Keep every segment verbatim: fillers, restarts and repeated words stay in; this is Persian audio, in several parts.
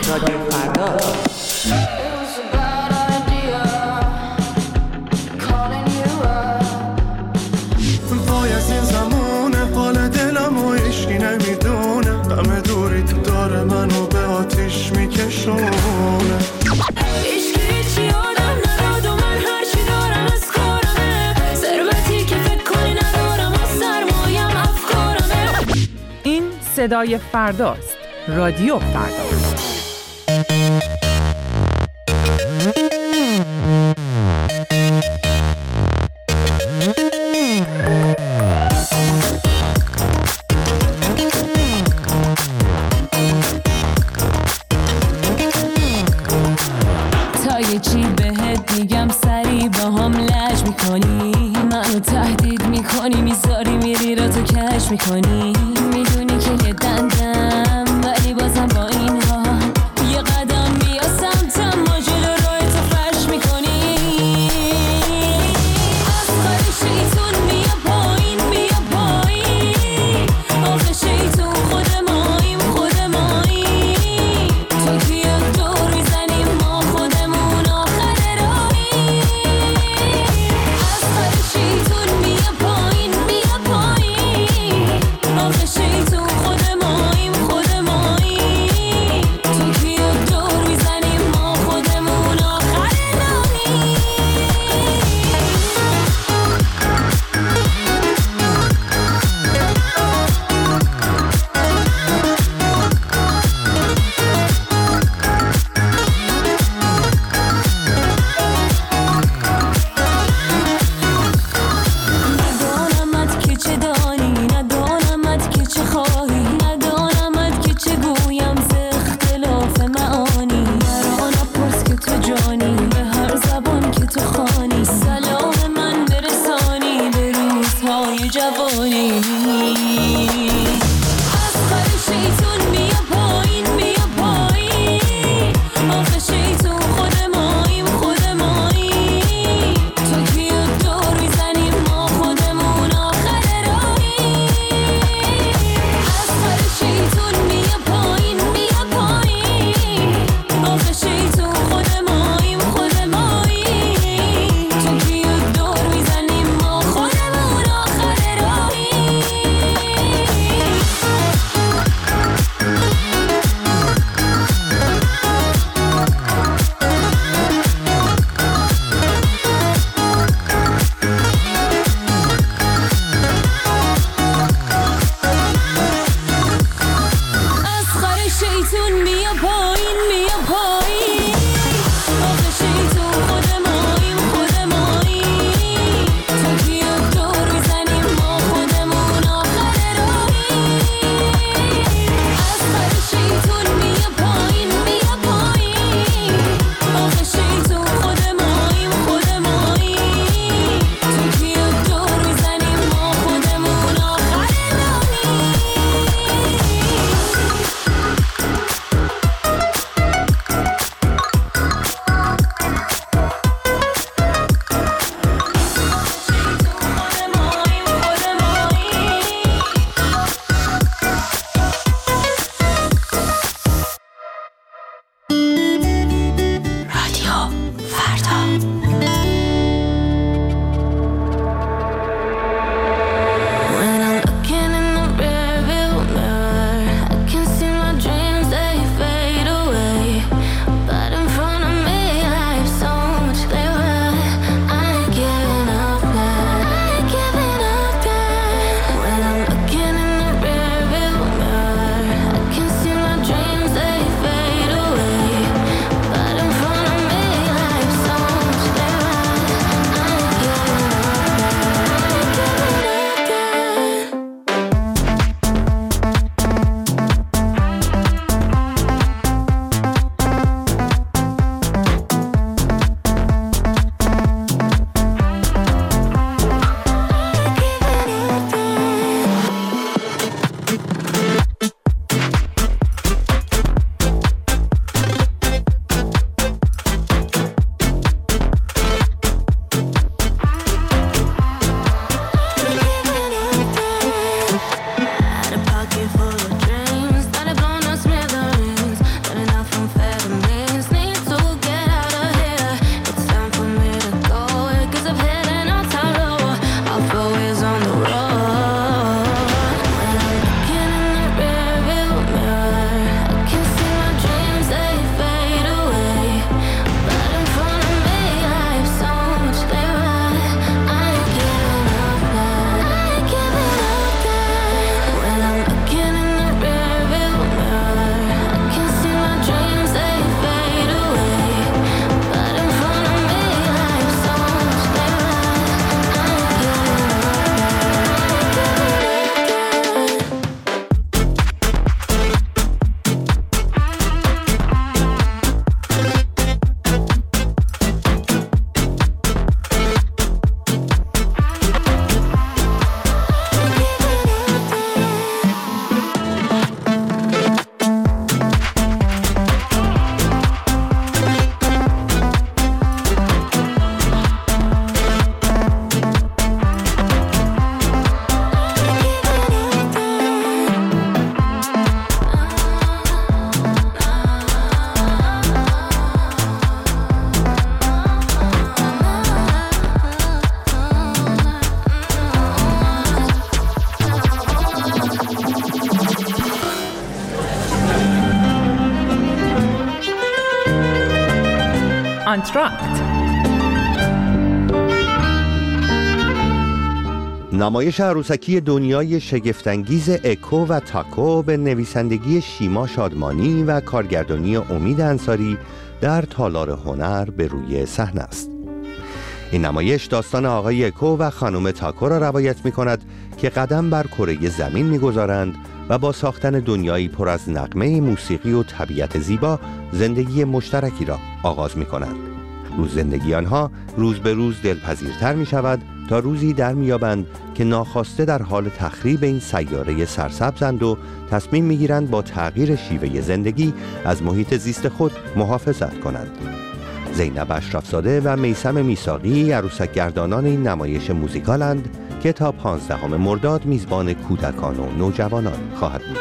رادیو فردا. وای از این زمونه حال دلم و عشقی نمیدونه، همه دوری تو داره منو به آتیش میکشونه. صدای فرداست. رادیو فردا. تا یه چی بهت میگم سری با هم لج میکنی، منو تهدید میکنی، میذاری میری را تو کش میکنی. میدونی که یه دندم ولی بازم با این ها یه قدم بیا سمتم، ما جلو روی تو فرش میکنی. از خواهی شیطون بیا پایین بیا پایین، آخه شیطون خود ماییم خود ماییم. تو کیا دور میزنیم ما خودمون آخر راهیم. از خواهی شیطون بیا پایین بیا پایین، آخه شیطون خود ماییم خود ماییم. تو کیا دور میزنیم ما خودمون آخر راهیم. ندانمت که چه دانی، ندانمت که چه خواهی، ندانمت که چه گویم ز اختلاف معانی. مرا نپرس که تو جانی، به هر زبان که تو خوانی، سلام من برسانی به روزهای جوانی. از خر شیطون بیا پایین بیا پایین، آخه شیطون خود ماییم خود ماییم. تو کیا دور میزنیم ما خودمون آخر راهیم. از خر شیطون بیا پایین بیا پایین، آخه شیطون خود ماییم خود ماییم. تو کیا دور میزنیم ما خودمون آخر راهیم. از خر شیطون بیا پایین بیا پایین، آخه شیطون خود ماییم خود ماییم. تو کیا دور میزنیم ما خودمون آخر راهیم. از خر شیطون بیا پایین بیا پایین، آخه شیطون خود ماییم خود ماییم. تو کیا دور میزنیم ما خودمون آخر راهیم. آنتراکت. نمایش عروسکی دنیای شگفت‌انگیز اکو و تاکو به نویسندگی شیما شادمانی و کارگردانی امید انصاری در تالار هنر به روی صحنه است. این نمایش داستان آقای اکو و خانم تاکو را روایت می کند که قدم بر کره زمین می گذارند و با ساختن دنیایی پر از نغمه موسیقی و طبیعت زیبا زندگی مشترکی را آغاز می کنند. روز زندگی آنها روز به روز دلپذیرتر می شود تا روزی در می یابند که ناخواسته در حال تخریب این سیاره سرسبزند و تصمیم می گیرند با تغییر شیوه زندگی از محیط زیست خود محافظت کنند. زینب اشرفزاده و میثم میثاقی عروسک گردانان این نمایش موزیکالند که تا پانزدهم مرداد میزبان کودکان و نوجوانان خواهد بود.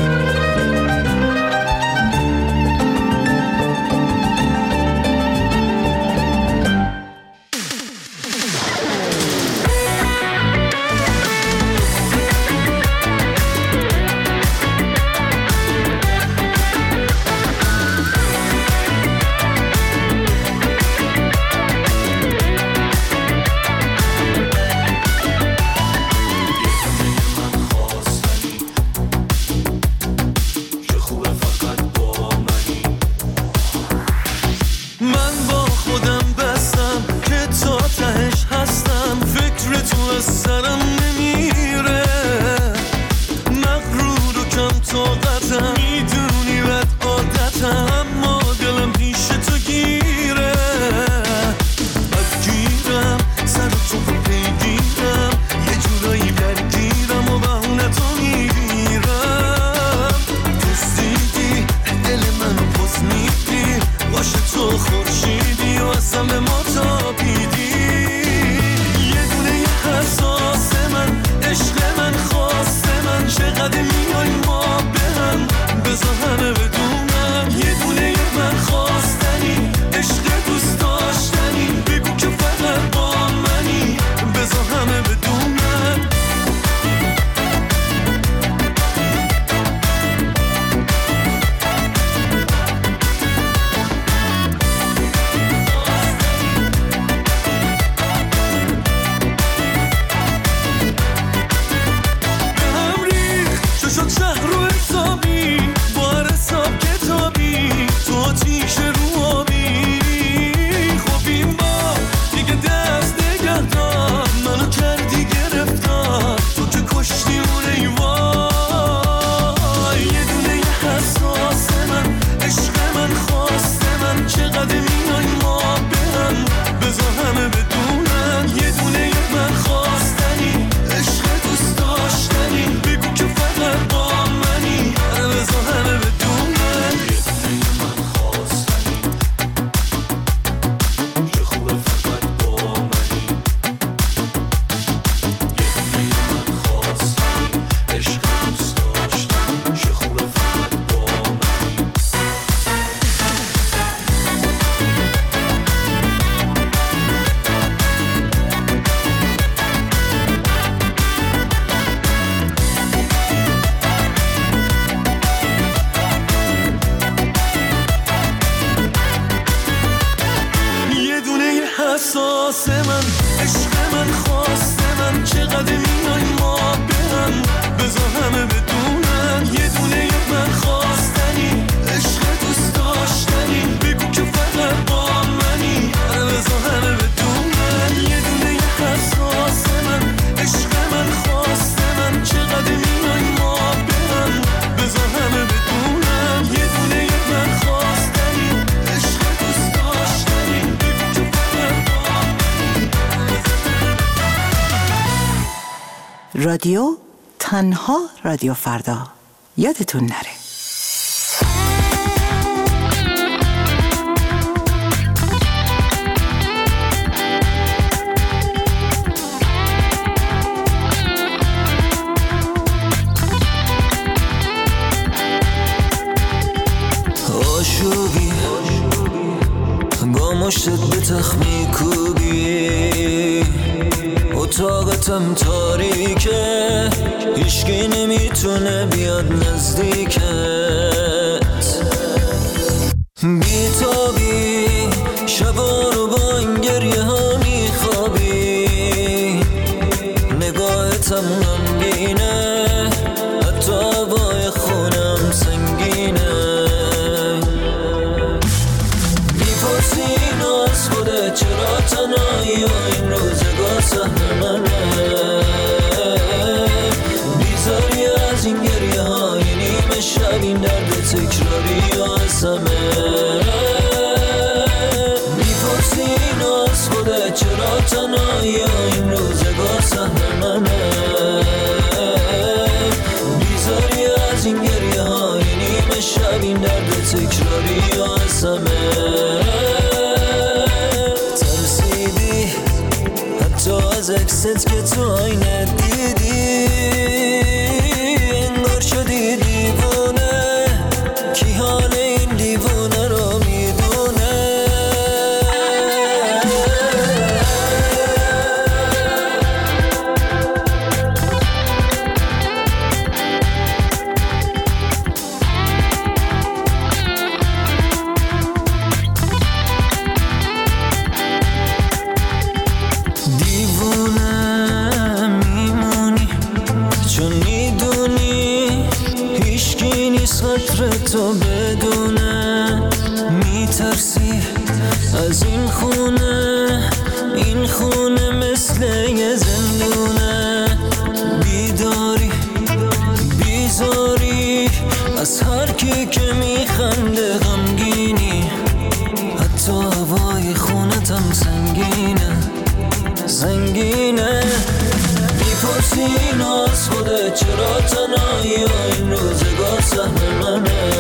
رادیو تنها رادیو فردا، یادتون نره. آشوبی با مشتت به تخمی کوبی، اتاقتم تاریکه، هیچکی نمیتونه بیاد نزدیکت. بیتابی شب و واسمه میپرسی اینو از خودت چرا تنهایی این روزگار سهم منه بیزاری از این گریه های نیمه شب این درد تکراری واسمه ترسیدی حتی از اکست که تو آینه دیدی انگار شدی دیوونه کی حال این دیوونه رو میدونه تو بدونه میترسی از این خونه این خونه مثل یه زندونه بیداری بیزاری از هر کی که میخنده غمگینی حتی هوای خونتم سنگینه سنگینه میپرسی اینو از خودت چرا تنهایی این روزگار سهم منه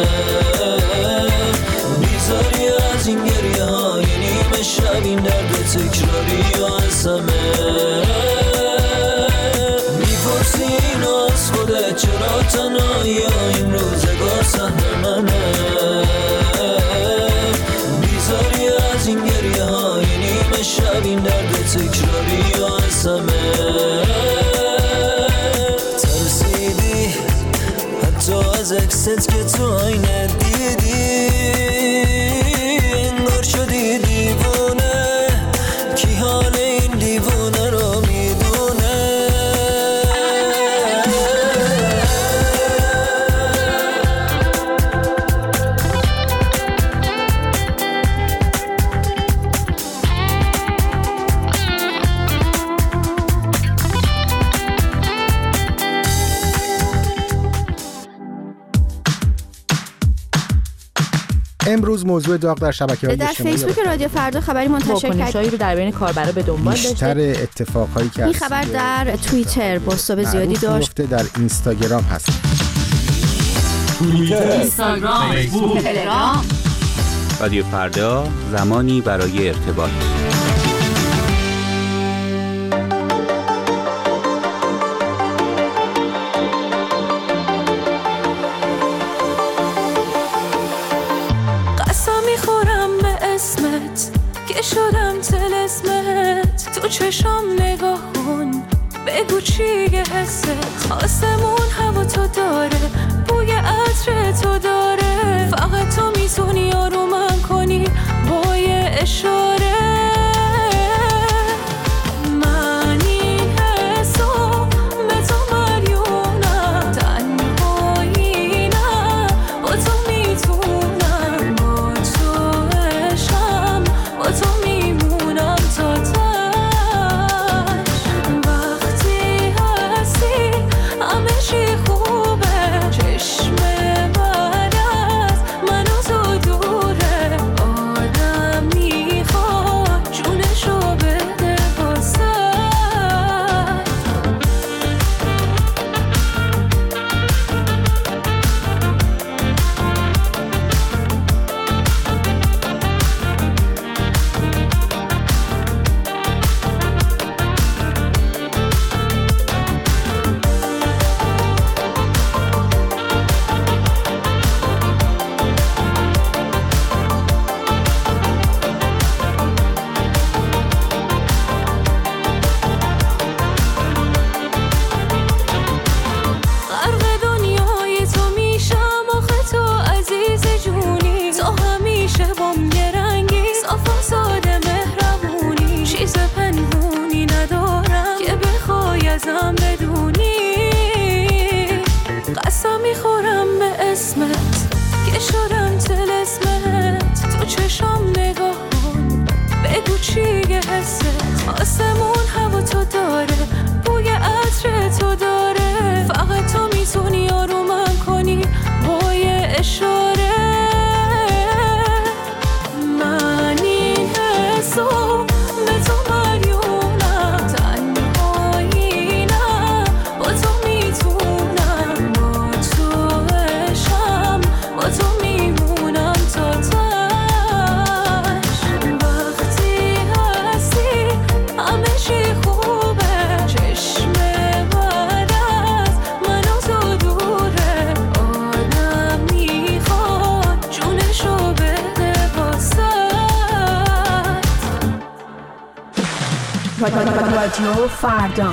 بیزاری از این گریه های نیمه شب این درد تکراری واسمه میپرسی اینو از خودت چرا تنهایی این روزگار سهم منه بیزاری از این گریه های نیمه شب این درد تکراری واسمه ترسیدی حتی از اکست که تو آینه دیدی انگار شدی دیوونه کی حال این دیوونه رو میدونه امروز موضوع داغ در شبکه‌های اجتماعی در فیسبوک رادیو فردا خبری منتشر کرد. واکنش‌هایی رو در بین کاربرا به دنبال داشته. بیشتر اتفاقایی که این خبر در توییتر بازتاب زیادی داشت. در اینستاگرام هست. توییتر، اینستاگرام، فیسبوک، تلگرام. رادیو فردا، زمانی برای ارتباط. که شدم طلسمت تو چشام نگاه کن بگو چیه حست آسمون هوا تو داره بوی عطر تو داره فقط تو میتونی آرومم کنی با یه اشاره من این حسو به تو ملیونم تنهایی نه با تو میتونم با تو عشقم با تو میمونم تا تش وقتی هستی همه چی خوبه چشم بعد از من و تو دوره آدم میخواد جونشو بده واسه ازم بدونی قسم میخورم به اسمت که شدم طلسمت تو چشام نگاه کن بگو چیه حست آسمون هوا تو داره بوی عطر تو داره فقط تو میتونی آرومم کنی با یه اشاره رادیو فردا.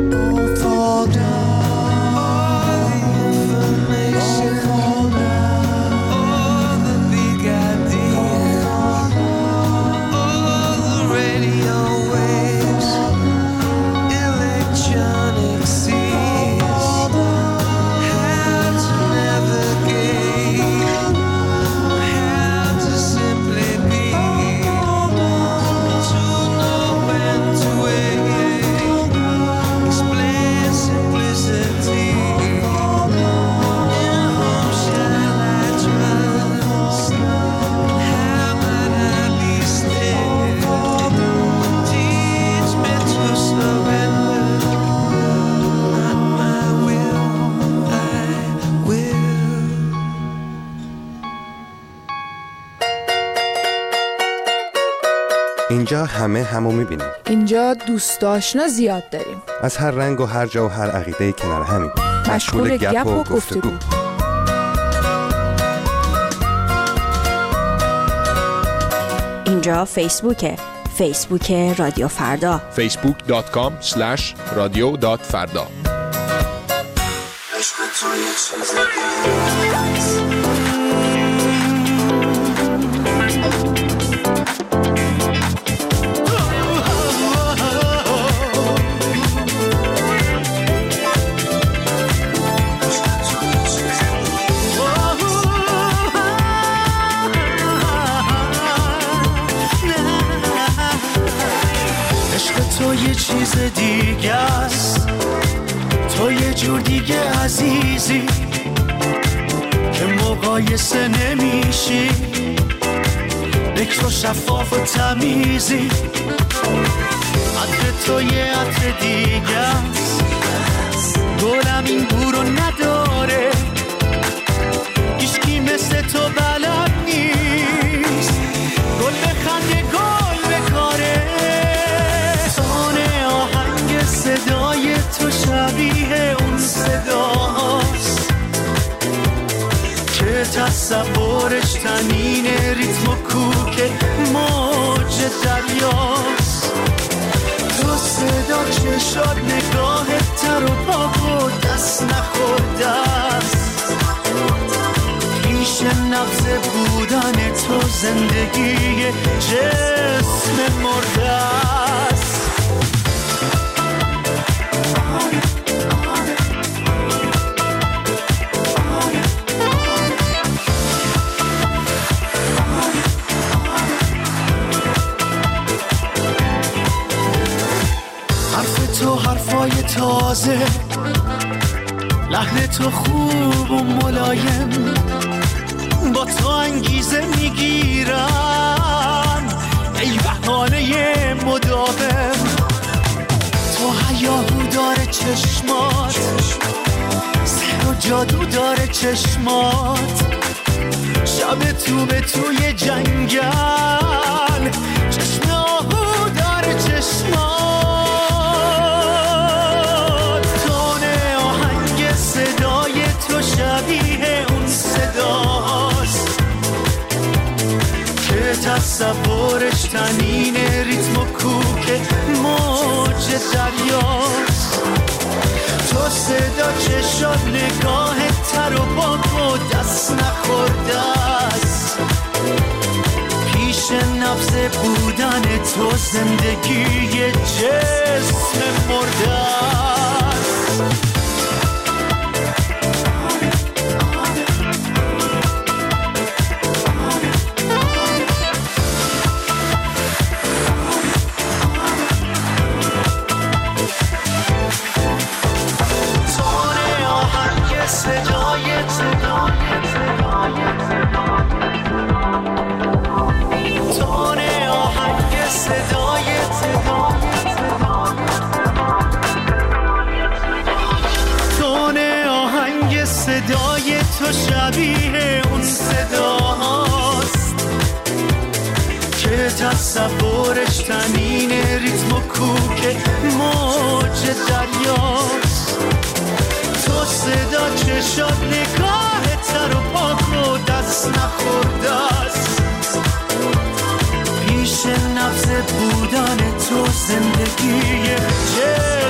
All the information اینجا همه همو میبینیم. اینجا دوست آشنا زیاد داریم. از هر رنگ و هر جا و هر عقیده کنار همیم. مشغول گپ و گفتگو. اینجا فیسبوکه. فیسبوک رادیو فردا. فیسبوک دات کام اسلش رادیو دات فردا. تو یه چیز دیگه است، تو یه جور دیگه عزیزی که مقایسه نمیشی، بکر و شفاف و تمیزی. عطر تو یه عطر دیگه است، گلم این بورو نداره، هیچکی مثل تو بلد نیست، گل بخنده گل بکاره. صدای تو شبیه اون صداست که تصورش تنین ریتم و کوک موج دریاست. تو صدا چشات نگاه تر و پاک و دست نخورده است، پیش نبض بودن تو زندگی جسم مرده است. تو حرفای تازه، لحن تو خوب و ملایم، با تو انگیزه میگیرن ای بهانه مداوم. تو هیاهو داره چشمات، سحر و جادو داره چشمات، شب تو به توی جنگل، چشم آهو داره چشمات. صدای تو شبیه اون صداست که تصورش تنین ریتم و کوک موج دریاست. تو صدا چشات نگاه تر و پاک و دست نخورده است، پیش نبض بودن تو زندگی جسم مرده است. صدای تو شبیه اون صداست که تصورش تنین ریتم و کوک موج دریاست. تو صدا چشات نگاه تر و پاک و دست نخورده است، پیش نبض بودن تو زندگی